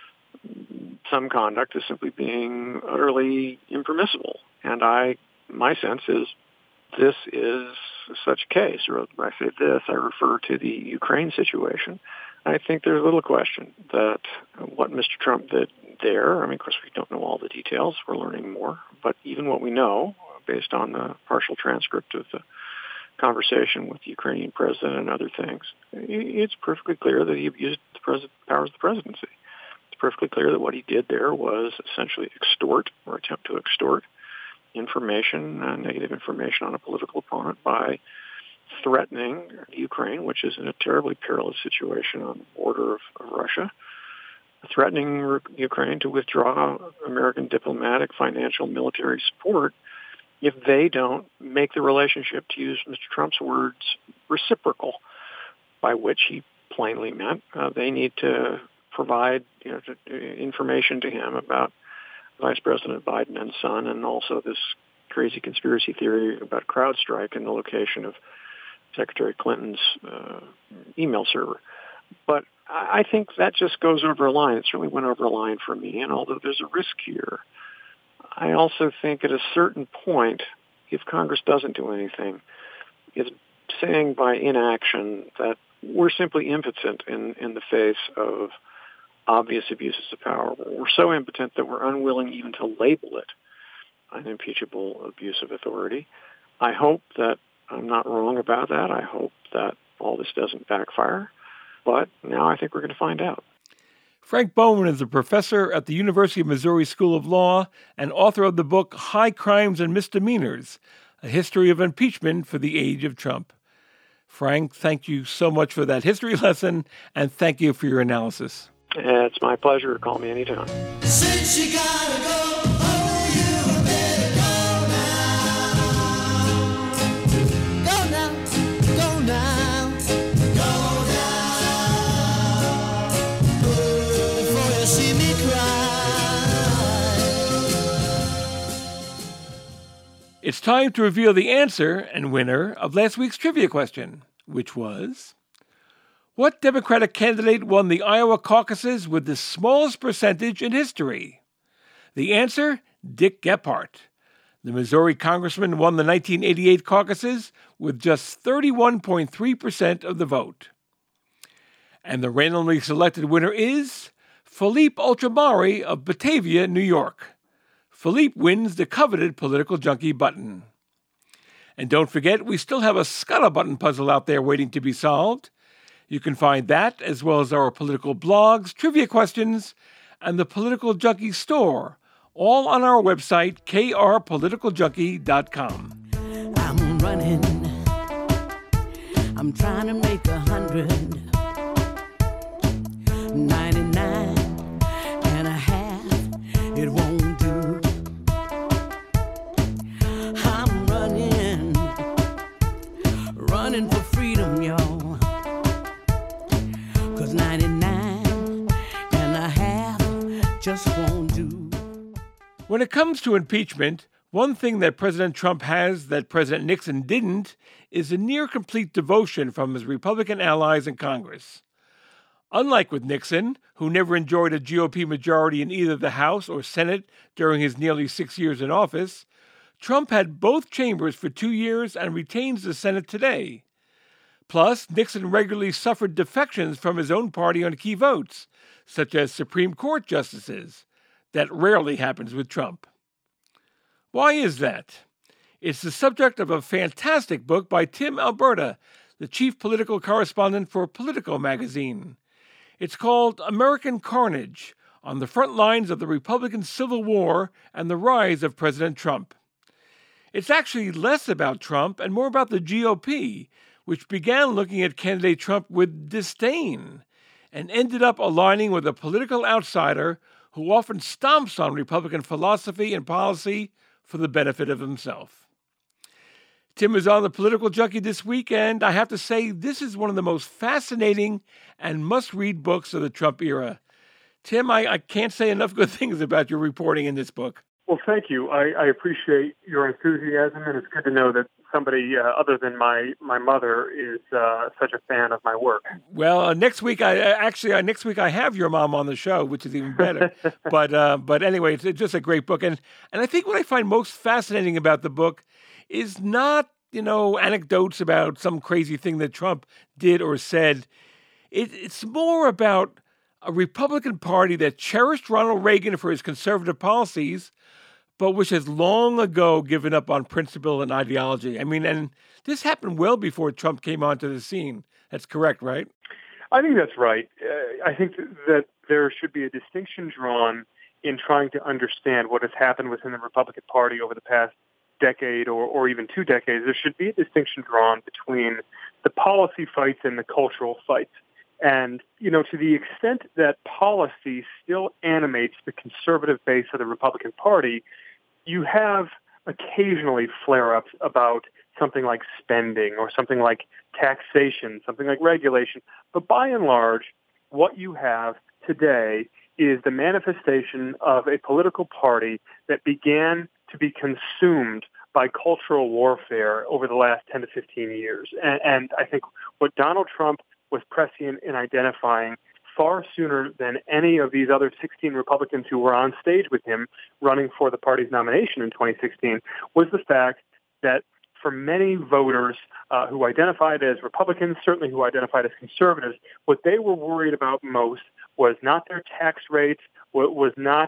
some conduct as simply being utterly impermissible. And my sense is this is such a case. Or when I say this, I refer to the Ukraine situation. I think there's little question that what Mr. Trump did there, I mean, of course, we don't know all the details. We're learning more. But even what we know, based on the partial transcript of the conversation with the Ukrainian president and other things, it's perfectly clear that he abused the powers of the presidency. It's perfectly clear that what he did there was essentially extort or attempt to extort information, negative information on a political opponent by threatening Ukraine, which is in a terribly perilous situation on the border of Russia, threatening Ukraine to withdraw American diplomatic, financial, military support if they don't make the relationship, to use Mr. Trump's words, reciprocal, by which he plainly meant they need to provide information to him about Vice President Biden and son, and also this crazy conspiracy theory about CrowdStrike and the location of Secretary Clinton's email server. But I think that just goes over a line. It certainly went over a line for me, and although there's a risk here, I also think at a certain point, if Congress doesn't do anything, it's saying by inaction that we're simply impotent in the face of obvious abuses of power. We're so impotent that we're unwilling even to label it an impeachable abuse of authority. I hope that I'm not wrong about that. I hope that all this doesn't backfire. But now I think we're going to find out. Frank Bowman is a professor at the University of Missouri School of Law and author of the book High Crimes and Misdemeanors, A History of Impeachment for the Age of Trump. Frank, thank you so much for that history lesson, and thank you for your analysis. It's my pleasure. Call me anytime. Since you gotta go. It's time to reveal the answer and winner of last week's trivia question, which was, what Democratic candidate won the Iowa caucuses with the smallest percentage in history? The answer, Dick Gephardt. The Missouri congressman won the 1988 caucuses with just 31.3% of the vote. And the randomly selected winner is Philippe Ultramari of Batavia, New York. Philippe wins the coveted Political Junkie button. And don't forget, we still have a Scuttle-button puzzle out there waiting to be solved. You can find that, as well as our political blogs, trivia questions, and the Political Junkie store, all on our website, krpoliticaljunkie.com. I'm running. I'm trying to make 100. 99 and a half. It won't do. I'm running for freedom, y'all. 'Cause 99 and a half just won't do. When it comes to impeachment, One thing that President Trump has that President Nixon didn't is a near-complete devotion from his Republican allies in Congress. Unlike with Nixon, who never enjoyed a GOP majority in either the House or Senate during his nearly 6 years in office, Trump had both chambers for 2 years and retains the Senate today. Plus, Nixon regularly suffered defections from his own party on key votes, such as Supreme Court justices. That rarely happens with Trump. Why is that? It's the subject of a fantastic book by Tim Alberta, the chief political correspondent for Politico magazine. It's called American Carnage, on the front lines of the Republican Civil War and the rise of President Trump. It's actually less about Trump and more about the GOP, which began looking at candidate Trump with disdain and ended up aligning with a political outsider who often stomps on Republican philosophy and policy for the benefit of himself. Tim is on the Political Junkie this week, and I have to say this is one of the most fascinating and must-read books of the Trump era. Tim, I can't say enough good things about your reporting in this book. Well, thank you. I appreciate your enthusiasm, and it's good to know that somebody other than my mother is such a fan of my work. Well, next week I have your mom on the show, which is even better. But anyway, it's just a great book, and I think what I find most fascinating about the book is not anecdotes about some crazy thing that Trump did or said. It's more about a Republican Party that cherished Ronald Reagan for his conservative policies, but which has long ago given up on principle and ideology. I mean, and this happened well before Trump came onto the scene. That's correct, right? I think that's right. I think that there should be a distinction drawn in trying to understand what has happened within the Republican Party over the past decade or even 2 decades. There should be a distinction drawn between the policy fights and the cultural fights. And, to the extent that policy still animates the conservative base of the Republican Party, you have occasionally flare-ups about something like spending or something like taxation, something like regulation. But by and large, what you have today is the manifestation of a political party that began to be consumed by cultural warfare over the last 10 to 15 years. And I think what Donald Trump was prescient in identifying far sooner than any of these other 16 Republicans who were on stage with him running for the party's nomination in 2016 was the fact that for many voters who identified as Republicans, certainly who identified as conservatives, what they were worried about most was not their tax rates, was not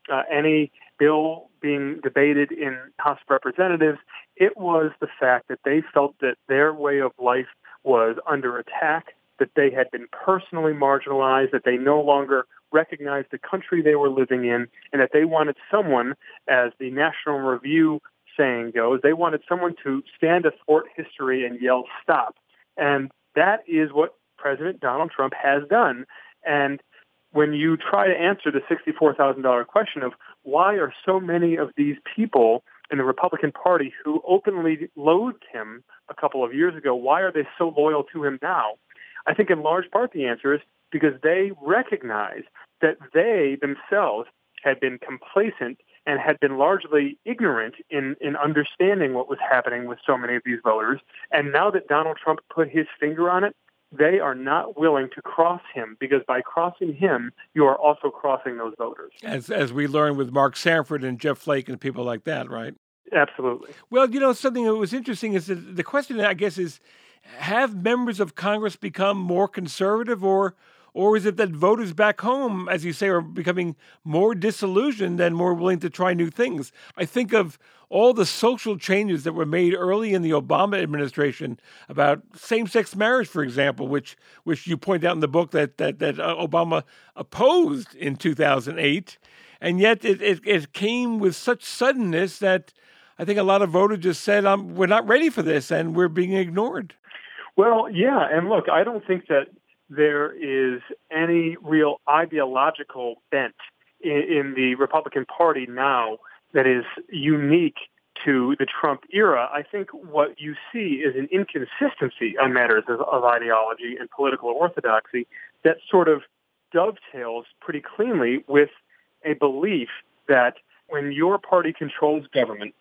any bill being debated in House of Representatives. It was the fact that they felt that their way of life was under attack, that they had been personally marginalized, that they no longer recognized the country they were living in, and that they wanted someone, as the National Review saying goes, they wanted someone to stand athwart history and yell, "Stop." And that is what President Donald Trump has done. And when you try to answer the $64,000 question of why are so many of these people in the Republican Party who openly loathed him a couple of years ago, why are they so loyal to him now? I think in large part the answer is because they recognize that they themselves had been complacent and had been largely ignorant in understanding what was happening with so many of these voters. And now that Donald Trump put his finger on it, they are not willing to cross him, because by crossing him, you are also crossing those voters. As we learned with Mark Sanford and Jeff Flake and people like that, right? Absolutely. Well, something that was interesting is that the question, I guess, is have members of Congress become more conservative, or is it that voters back home, as you say, are becoming more disillusioned and more willing to try new things? I think of all the social changes that were made early in the Obama administration about same-sex marriage, for example, which you point out in the book that Obama opposed in 2008. And yet it came with such suddenness that I think a lot of voters just said, we're not ready for this, and we're being ignored. Well, yeah, and look, I don't think that there is any real ideological bent in the Republican Party now that is unique to the Trump era. I think what you see is an inconsistency on matters of ideology and political orthodoxy that sort of dovetails pretty cleanly with a belief that when your party controls government,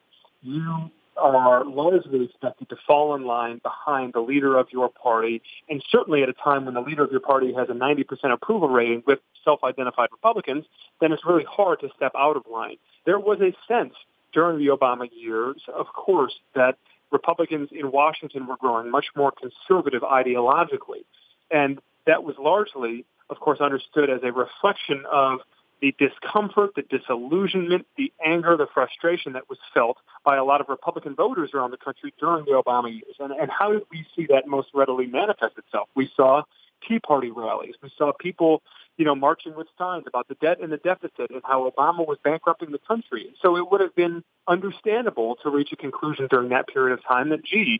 you are largely expected to fall in line behind the leader of your party, and certainly at a time when the leader of your party has a 90% approval rating with self-identified Republicans, then it's really hard to step out of line. There was a sense during the Obama years, of course, that Republicans in Washington were growing much more conservative ideologically, and that was largely, of course, understood as a reflection of the discomfort, the disillusionment, the anger, the frustration that was felt by a lot of Republican voters around the country during the Obama years. And how did we see that most readily manifest itself? We saw Tea Party rallies. We saw people, marching with signs about the debt and the deficit and how Obama was bankrupting the country. So it would have been understandable to reach a conclusion during that period of time that,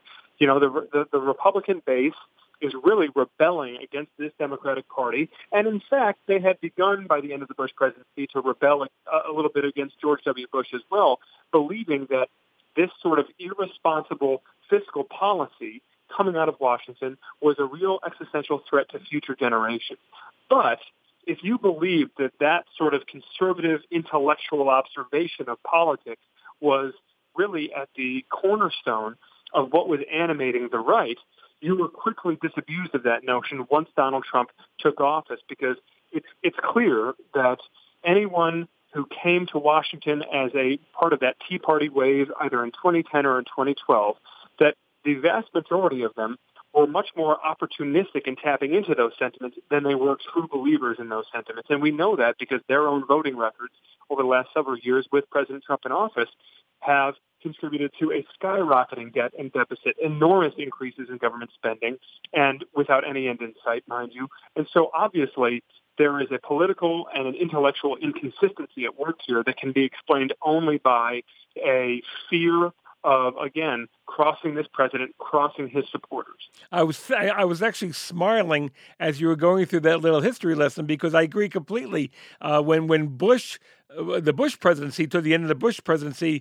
the Republican base is really rebelling against this Democratic Party. And in fact, they had begun by the end of the Bush presidency to rebel a little bit against George W. Bush as well, believing that this sort of irresponsible fiscal policy coming out of Washington was a real existential threat to future generations. But if you believe that that sort of conservative intellectual observation of politics was really at the cornerstone of what was animating the right, you were quickly disabused of that notion once Donald Trump took office, because it's clear that anyone who came to Washington as a part of that Tea Party wave, either in 2010 or in 2012, that the vast majority of them were much more opportunistic in tapping into those sentiments than they were true believers in those sentiments. And we know that because their own voting records over the last several years with President Trump in office have contributed to a skyrocketing debt and deficit, enormous increases in government spending, and without any end in sight, mind you. And so obviously there is a political and an intellectual inconsistency at work here that can be explained only by a fear of, again, crossing this president, crossing his supporters. I was actually smiling as you were going through that little history lesson, because I agree completely. When Bush, the Bush presidency, toward the end of the Bush presidency,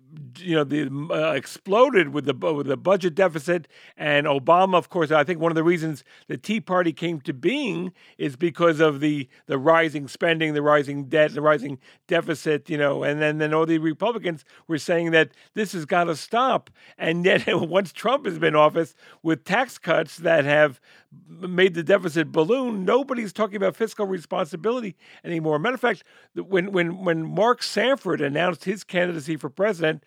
exploded with the budget deficit, and Obama, of course, I think one of the reasons the Tea Party came to being is because of the rising spending, the rising debt, the rising deficit, and then all the Republicans were saying that this has got to stop. And yet, once Trump has been in office with tax cuts that have made the deficit balloon, nobody's talking about fiscal responsibility anymore. Matter of fact, when Mark Sanford announced his candidacy for president,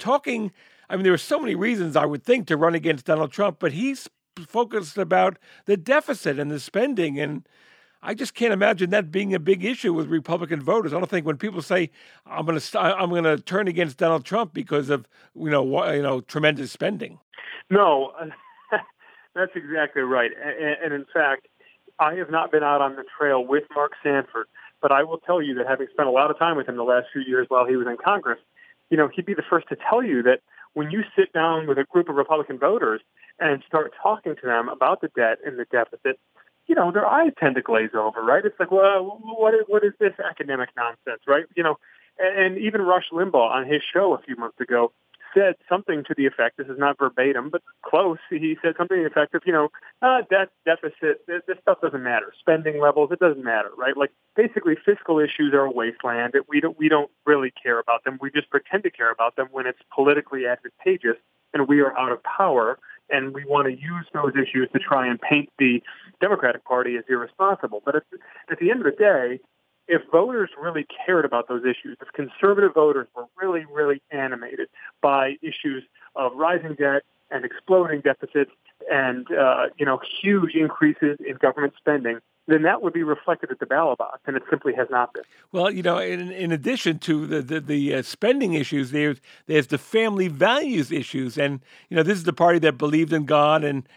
there were so many reasons I would think to run against Donald Trump, but he's focused about the deficit and the spending, and I just can't imagine that being a big issue with Republican voters. I don't think when people say I'm going to turn against Donald Trump because of tremendous spending. No, that's exactly right. And in fact, I have not been out on the trail with Mark Sanford, but I will tell you that having spent a lot of time with him the last few years while he was in Congress, he'd be the first to tell you that when you sit down with a group of Republican voters and start talking to them about the debt and the deficit, their eyes tend to glaze over, right? It's like, well, what is this academic nonsense, right? And even Rush Limbaugh on his show a few months ago said something to the effect, this is not verbatim, but close, he said something to the effect of, debt, deficit, this stuff doesn't matter. Spending levels, it doesn't matter, right? Like, basically, fiscal issues are a wasteland. We don't really care about them. We just pretend to care about them when it's politically advantageous and we are out of power, and we want to use those issues to try and paint the Democratic Party as irresponsible. But at the end of the day, if voters really cared about those issues, if conservative voters were really, really animated by issues of rising debt and exploding deficits and, huge increases in government spending, then that would be reflected at the ballot box, and it simply has not been. Well, in addition to the spending issues, there's the family values issues, and this is the party that believed in God, and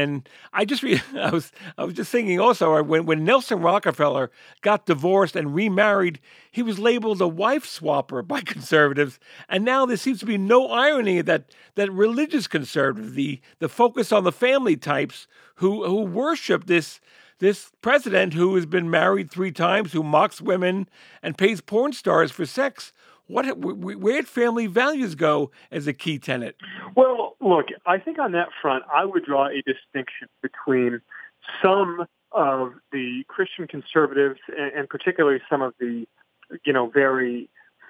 I was just thinking also when Nelson Rockefeller got divorced and remarried, he was labeled a wife swapper by conservatives, and now there seems to be no irony that religious conservatives, the focus on the family types who worship this president who has been married 3 times, who mocks women and pays porn stars for sex. Where'd family values go as a key tenet? Well, look, I think on that front, I would draw a distinction between some of the Christian conservatives and particularly some of the, very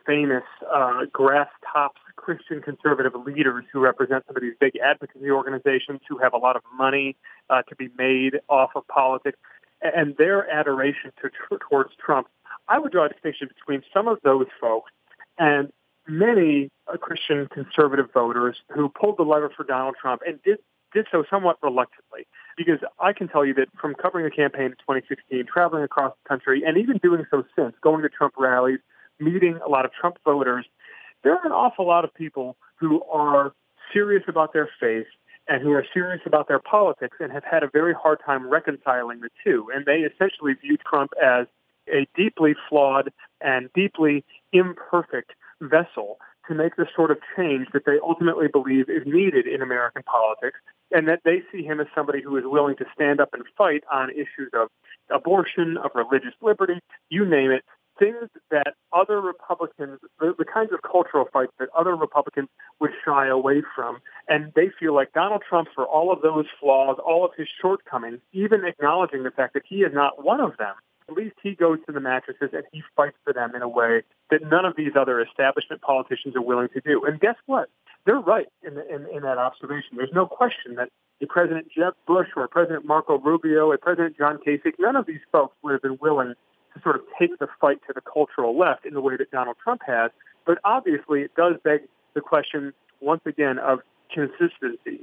famous grass tops Christian conservative leaders who represent some of these big advocacy organizations who have a lot of money to be made off of politics, and their adoration towards Trump. I would draw a distinction between some of those folks and many Christian conservative voters who pulled the lever for Donald Trump and did so somewhat reluctantly. Because I can tell you that from covering the campaign in 2016, traveling across the country, and even doing so since, going to Trump rallies, meeting a lot of Trump voters, there are an awful lot of people who are serious about their faith and who are serious about their politics and have had a very hard time reconciling the two. And they essentially view Trump as a deeply flawed and deeply imperfect vessel to make the sort of change that they ultimately believe is needed in American politics, and that they see him as somebody who is willing to stand up and fight on issues of abortion, of religious liberty, you name it, things that other Republicans, the kinds of cultural fights that other Republicans would shy away from. And they feel like Donald Trump, for all of those flaws, all of his shortcomings, even acknowledging the fact that he is not one of them, at least he goes to the mattresses and he fights for them in a way that none of these other establishment politicians are willing to do. And guess what? They're right in that observation. There's no question that a President Jeb Bush or a President Marco Rubio, a President John Kasich, none of these folks would have been willing to sort of take the fight to the cultural left in the way that Donald Trump has. But obviously it does beg the question, once again, of consistency.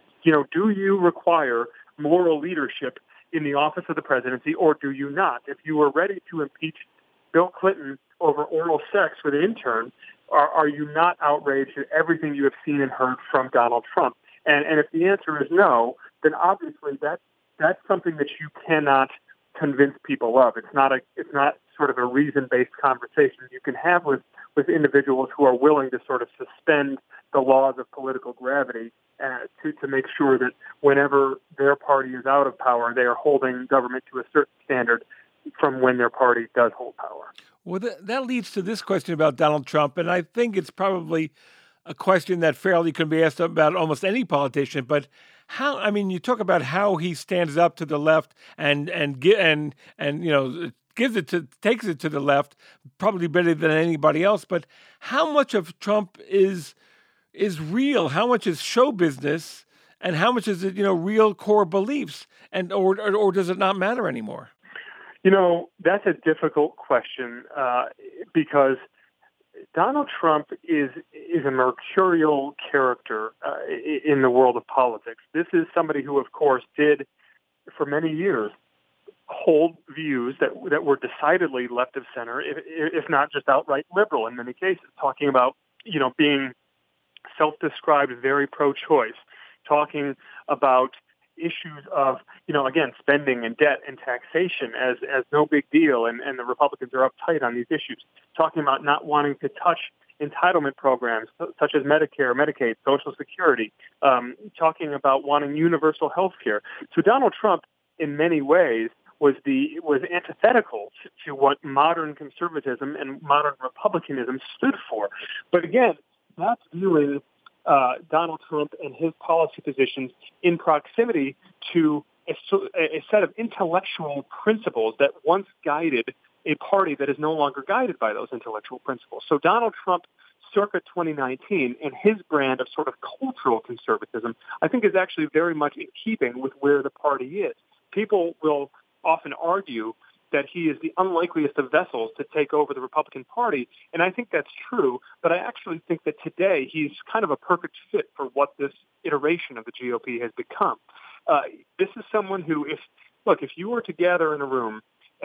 Do you require moral leadership in the office of the presidency, or do you not? If you were ready to impeach Bill Clinton over oral sex with an intern, are you not outraged at everything you have seen and heard from Donald Trump? And if the answer is no, then obviously that's something that you cannot convince people of. It's not sort of a reason-based conversation you can have with individuals who are willing to sort of suspend the laws of political gravity to make sure that whenever their party is out of power, they are holding government to a certain standard from when their party does hold power. Well, that leads to this question about Donald Trump, and I think it's probably a question that fairly can be asked about almost any politician. But you talk about how he stands up to the left and takes it to the left, probably better than anybody else. But how much of Trump is real? How much is show business, and how much is it real core beliefs? And or does it not matter anymore? That's a difficult question because Donald Trump is a mercurial character in the world of politics. This is somebody who, of course, did for many years hold views that were decidedly left of center, if not just outright liberal in many cases, talking about being self-described very pro-choice, talking about issues of, again, spending and debt and taxation as no big deal, and the Republicans are uptight on these issues, talking about not wanting to touch entitlement programs such as Medicare, Medicaid, Social Security, talking about wanting universal health care. So Donald Trump, in many ways, was antithetical to what modern conservatism and modern republicanism stood for. But again, that's viewing Donald Trump and his policy positions in proximity to a set of intellectual principles that once guided a party that is no longer guided by those intellectual principles. So Donald Trump, circa 2019, and his brand of sort of cultural conservatism, I think is actually very much in keeping with where the party is. People will often argue that he is the unlikeliest of vessels to take over the Republican Party, and I think that's true, but I actually think that today he's kind of a perfect fit for what this iteration of the GOP has become. This is someone who, if you were to gather in a room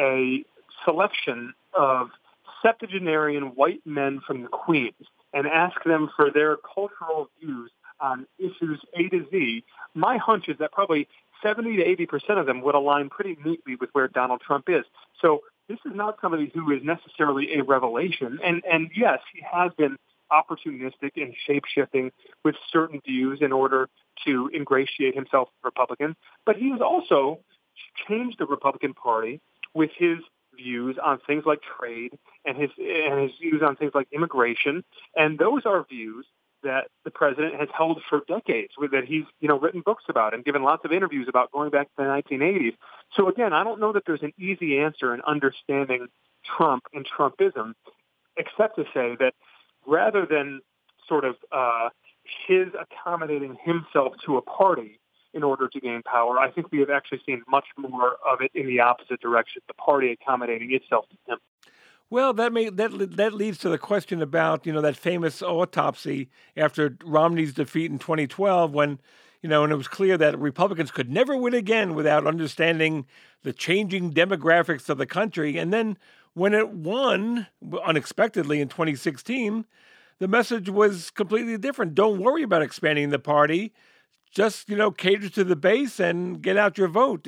a selection of septuagenarian white men from the Queens and ask them for their cultural views on issues A to Z, my hunch is that probably 70 to 80% of them would align pretty neatly with where Donald Trump is. So this is not somebody who is necessarily a revelation. And yes, he has been opportunistic and shape-shifting with certain views in order to ingratiate himself with Republicans. But he has also changed the Republican Party with his views on things like trade and his views on things like immigration. And those are views that the president has held for decades, that he's written books about and given lots of interviews about going back to the 1980s. So again, I don't know that there's an easy answer in understanding Trump and Trumpism. except to say that rather than sort of his accommodating himself to a party in order to gain power, I think we have actually seen much more of it in the opposite direction, the party accommodating itself to him. Well, that leads to the question about, that famous autopsy after Romney's defeat in 2012 when, and it was clear that Republicans could never win again without understanding the changing demographics of the country. And then when it won unexpectedly in 2016, the message was completely different. Don't worry about expanding the party. Just, cater to the base and get out your vote.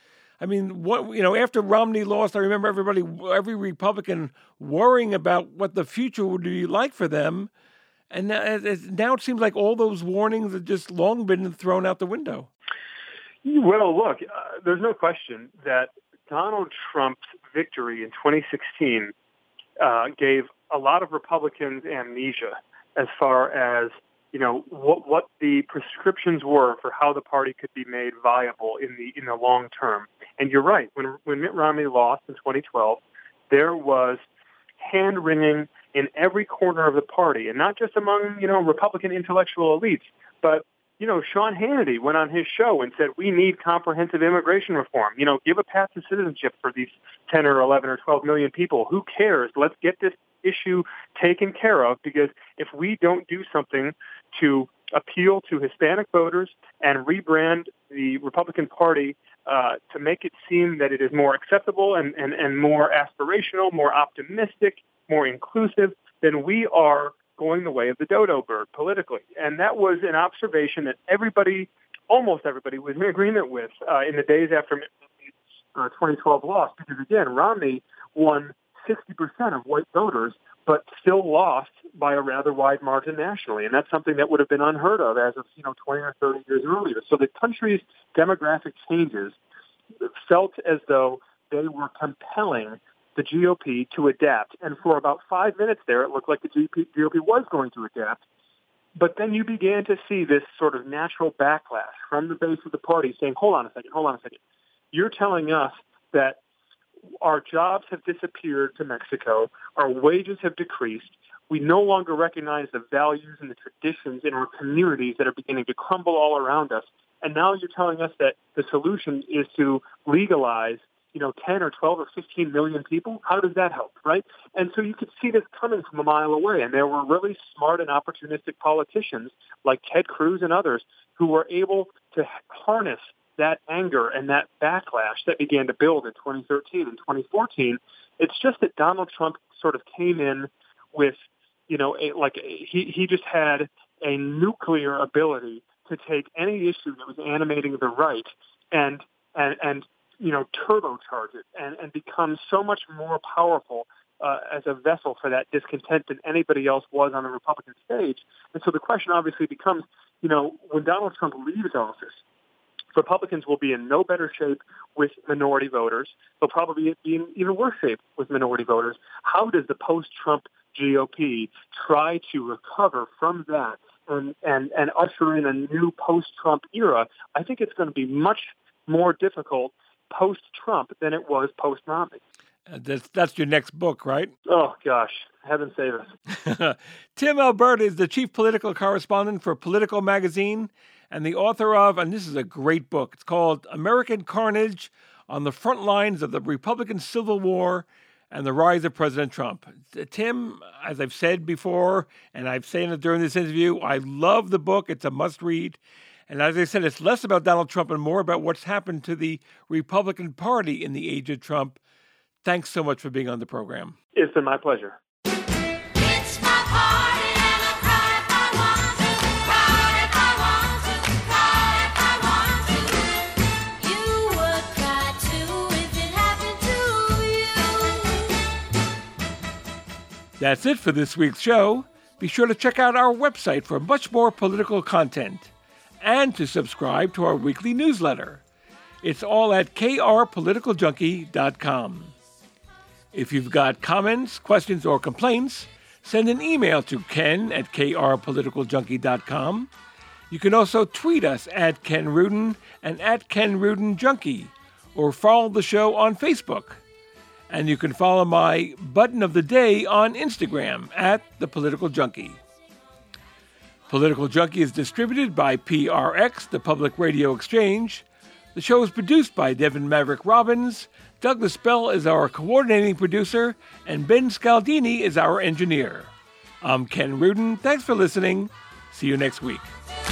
After Romney lost, I remember every Republican worrying about what the future would be like for them. And now it seems like all those warnings have just long been thrown out the window. Well, look, there's no question that Donald Trump's victory in 2016 gave a lot of Republicans amnesia as far as what the prescriptions were for how the party could be made viable in the long term. And you're right. When Mitt Romney lost in 2012, there was hand-wringing in every corner of the party, and not just among Republican intellectual elites, but Sean Hannity went on his show and said, we need comprehensive immigration reform. Give a path to citizenship for these 10 or 11 or 12 million people. Who cares? Let's get this issue taken care of, because if we don't do something to appeal to Hispanic voters and rebrand the Republican Party to make it seem that it is more acceptable and more aspirational, more optimistic, more inclusive, then we are going the way of the dodo bird politically. And that was an observation that almost everybody was in agreement with in the days after Mitt Romney's 2012 loss, because again, Romney won 60% of white voters, but still lost by a rather wide margin nationally. And that's something that would have been unheard of as of 20 or 30 years earlier. So the country's demographic changes felt as though they were compelling the GOP to adapt. And for about 5 minutes there, it looked like the GOP was going to adapt. But then you began to see this sort of natural backlash from the base of the party saying, hold on a second. You're telling us that our jobs have disappeared to Mexico, our wages have decreased, we no longer recognize the values and the traditions in our communities that are beginning to crumble all around us. And now you're telling us that the solution is to legalize 10 or 12 or 15 million people? How does that help, right? And so you could see this coming from a mile away. And there were really smart and opportunistic politicians like Ted Cruz and others who were able to harness that anger and that backlash that began to build in 2013 and 2014. It's just that Donald Trump sort of came in with, he just had a nuclear ability to take any issue that was animating the right and turbocharge it and become so much more powerful as a vessel for that discontent than anybody else was on the Republican stage. And so the question obviously becomes, when Donald Trump leaves office, Republicans will be in no better shape with minority voters. They'll probably be in even worse shape with minority voters. How does the post-Trump GOP try to recover from that and usher in a new post-Trump era? I think it's going to be much more difficult post-Trump than it was post-Romney. That's your next book, right? Oh, gosh. Heaven save us. Tim Alberta is the chief political correspondent for Politico magazine and the author of, and this is a great book, it's called American Carnage on the Front Lines of the Republican Civil War and the Rise of President Trump. Tim, as I've said before, and I've said it during this interview, I love the book. It's a must-read. And as I said, it's less about Donald Trump and more about what's happened to the Republican Party in the age of Trump. Thanks so much for being on the program. It's been my pleasure. It's my party and I cry if I want to, cry if I want to, cry if I want to. You would cry too if it happened to you. That's it for this week's show. Be sure to check out our website for much more political content and to subscribe to our weekly newsletter. It's all at krpoliticaljunkie.com. If you've got comments, questions, or complaints, send an email to ken@krpoliticaljunkie.com. You can also tweet us at Ken Rudin and at Ken Rudin Junkie, or follow the show on Facebook. And you can follow my button of the day on Instagram at The Political Junkie. Political Junkie is distributed by PRX, the Public Radio Exchange. The show is produced by Devin Maverick Robbins. Douglas Bell is our coordinating producer, and Ben Scaldini is our engineer. I'm Ken Rudin. Thanks for listening. See you next week.